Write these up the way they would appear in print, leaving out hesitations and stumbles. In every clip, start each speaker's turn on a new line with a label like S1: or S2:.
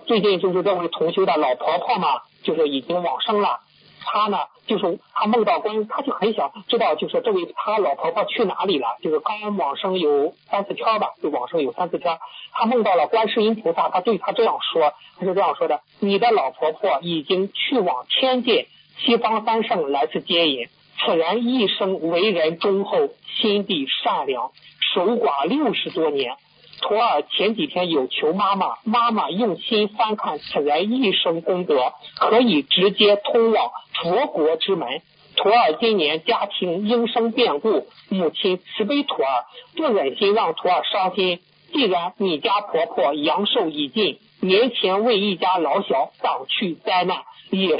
S1: 最近就是这位同修的老婆婆嘛，就是已经往生了。他呢，就是他梦到他就很想知道，就是这位他老婆婆去哪里了，就是刚往生有3-4天吧，就往生有3-4天。他梦到了观世音菩萨，他对他这样说，他是这样说的：你的老婆婆已经去往天界，西方三圣来自接引。此人一生为人忠厚，心地善良，守寡60多年。徒儿前几天有求妈妈用心翻看此人一生功德，可以直接通往佛国之门。徒儿今年家庭应生变故，母亲慈悲徒儿，不忍心让徒儿伤心。既然你家婆婆阳寿已尽，年前为一家老小挡去灾难，也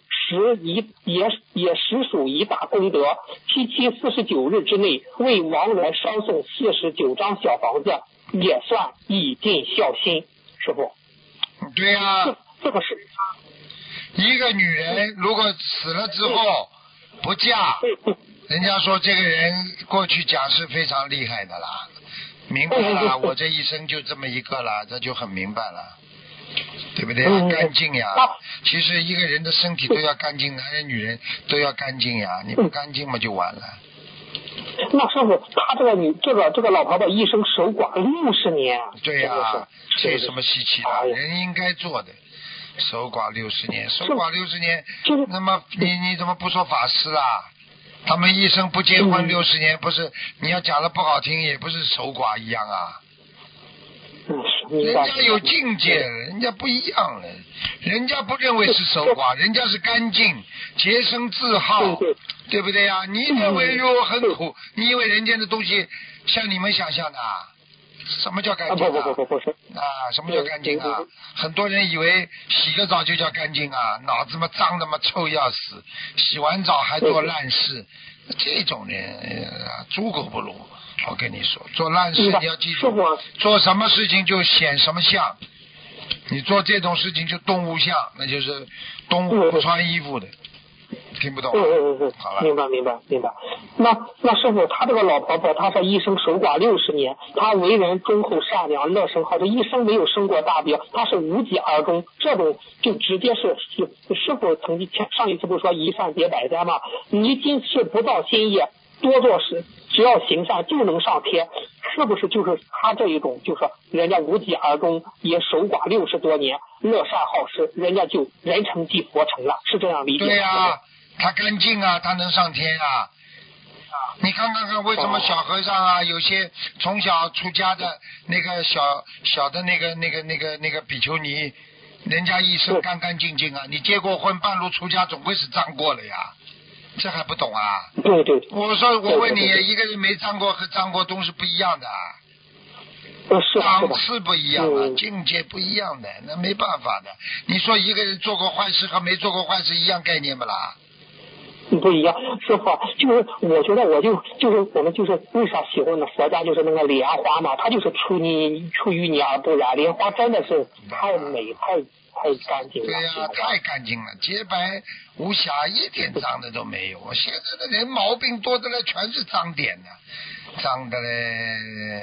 S1: 实属一大功德。749日之内为亡人烧送49张小房子，也算已尽孝心。师傅，
S2: 对呀，
S1: 这个是
S2: 一个女人如果死了之后不嫁，人家说这个人过去讲是非常厉害的啦，明白了，我这一生就这么一个了，这就很明白了，对不对呀？干净呀，其实一个人的身体都要干净，男人女人都要干净呀，你不干净嘛就完了。
S1: 那师傅，他这个老婆婆一生守寡60年。
S2: 对呀，这有什么稀奇的？人应该做的。守寡60年，守寡60年，那么你怎么不说法师啊？他们一生不结婚60年，不是你要讲的不好听，也不是守寡一样啊。人家有境界，人家不一样了，人家不认为是守寡，人家是干净、洁身自好，对不对呀？你认为如很苦，你以为人间的东西像你们想象的啊？什么叫干净啊？什么叫干净啊？很多人以为洗个澡就叫干净啊，脑子嘛脏的嘛臭要死，洗完澡还做烂事，这种人猪狗不如。我跟你说，做烂事你要记住，做什么事情就显什么相。你做这种事情就动物相，那就是动物不穿衣服的。听不懂？好了，
S1: 明白。那师傅，他这个老婆婆，她是一生守寡60年，她为人忠厚善良，乐生好，这一生没有生过大病，她是无疾而终，这种就直接是师傅曾经上一次不是说一善解百灾吗？你今世不造新业，多做事，只要行善就能上天，是不是就是他这一种，就是人家无疾而终，也守寡60多年，乐善好施，人家就人成即佛成了，是这样理解？
S2: 对呀，他干净啊，他能上天啊。你看为什么小和尚啊，有些从小出家的那个小的那个比丘尼，人家一生干干净净啊。你结过婚半路出家，总归是脏过了呀，这还不懂啊？
S1: 对。
S2: 我问你，一个人没脏过和脏过都是不一样的。档次不一样啊，境界不一样的，那没办法的。你说一个人做过坏事和没做过坏事一样概念不啦？
S1: 不一样，师傅，就是我觉得就是我们就是为啥喜欢的佛家就是那个莲花嘛，它就是出淤泥而不染，莲花真的是太美太干净了。
S2: 对呀，太干净了，洁白无瑕，一点脏的都没有。现在的人毛病多的嘞，全是脏点的，脏的嘞，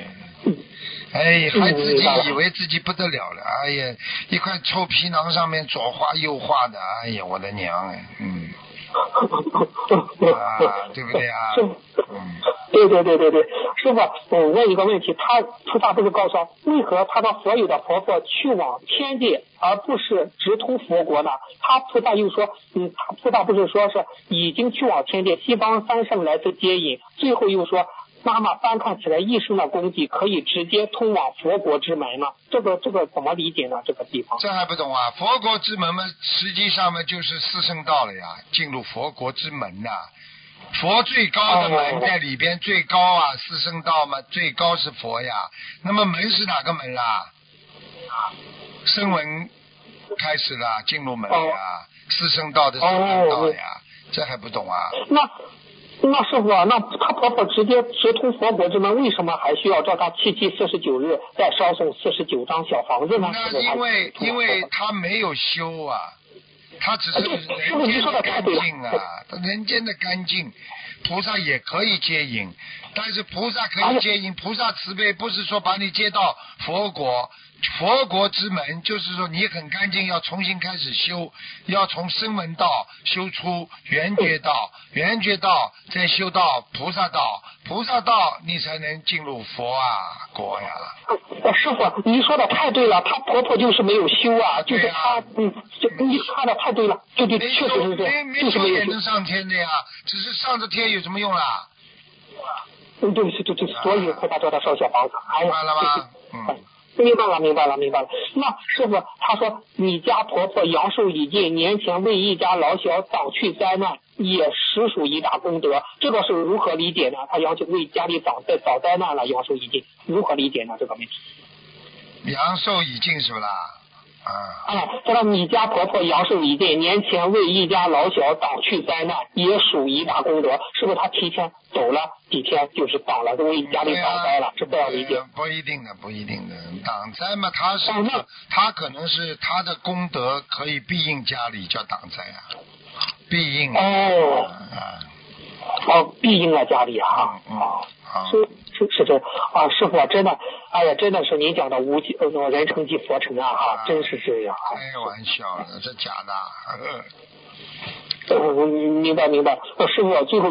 S2: 还自己以为自己不得了了，一块臭皮囊上面左画右画的，我的娘对不对啊？
S1: 对，师傅，我问一个问题，他菩萨不是告诉为何他的所有的婆婆去往天界，而不是直通佛国呢？他菩萨又说，他菩萨不是说是已经去往天界，西方三圣来自接引，最后又说妈妈翻看起来一生的功绩可以直接通往佛国之门呢？这个怎么理解呢？这个地方
S2: 这还不懂啊？佛国之门嘛，实际上嘛就是四圣道了呀，进入佛国之门呐。佛最高的门在里边，最高啊，四圣道嘛，最高是佛呀。那么门是哪个门啦？声闻开始了，进入门了呀，四圣道的四圣道呀，这还不懂啊？
S1: 那师傅啊，那他婆婆直接直通佛国之门，为什么还需要照他749日再烧送49张小房子呢？
S2: 那因为他没有修啊，他只是人间的干净啊，人间的干净，菩萨也可以接引，但是菩萨可以接引，菩萨慈悲不是说把你接到佛国， 佛国之门，就是说你很干净，要重新开始修，要从声闻道修出缘觉道，缘觉道再修到菩萨道，菩萨道你才能进入佛国呀。
S1: 师傅，你说的太对了，她婆婆就是没有修啊，就是她，你说的太对了，对，确实是这样，就是没有修。
S2: 也能上天的呀，只是上了天有什么用啦？
S1: 对，所以菩萨叫她烧小房子。
S2: 明白了吗？
S1: 明白了。那师傅他说，你家婆婆阳寿已尽，年前为一家老小挡去灾难，也实属一大功德，这个是如何理解呢？他要求为家里挡灾难了，阳寿已尽，如何理解呢？这个问题。
S2: 阳寿已尽是不啦？
S1: 他说你家婆婆阳寿已尽，年前为一家老小挡去灾难，也属一大功德，是不是他提前走了几天就是挡了，为家里挡灾了？是这样理解？
S2: 不一定的，挡灾嘛，他可能是他的功德可以庇应家里，叫挡灾啊，庇应
S1: 庇应了家里啊，是这啊，师傅真的，哎呀，真的是您讲的人成即佛成啊，哈，真是这样。
S2: 开玩笑的，这假的。
S1: 明白。师傅，最后